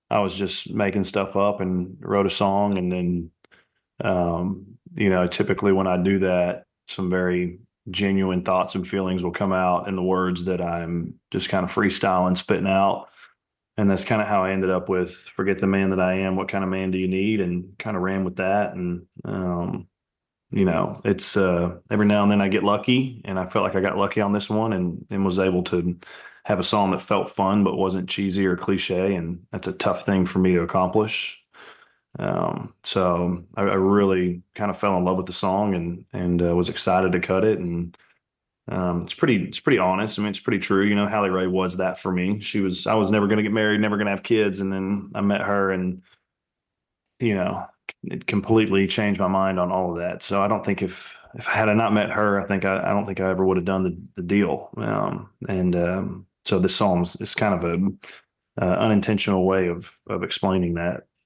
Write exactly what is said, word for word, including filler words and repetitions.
I was just making stuff up and wrote a song. And then, um, you know, typically when I do that, some very genuine thoughts and feelings will come out in the words that I'm just kind of freestyling, spitting out. And that's kind of how I ended up with Forget the Man That I Am. What kind of man do you need? And kind of ran with that. And, um, you know, it's uh, every now and then I get lucky, and I felt like I got lucky on this one, and and was able to have a song that felt fun but wasn't cheesy or cliche, and that's a tough thing for me to accomplish. Um, so I, I really kind of fell in love with the song, and and uh, was excited to cut it, and um, it's pretty it's pretty honest. I mean, it's pretty true. You know, Halle Ray was that for me. She was I was never going to get married, never going to have kids, and then I met her, and you know, it completely changed my mind on all of that. So I don't think if if had I not met her, I think I, I don't think I ever would have done the, the deal. Um, and um, so this song is, is kind of a uh, unintentional way of of explaining that.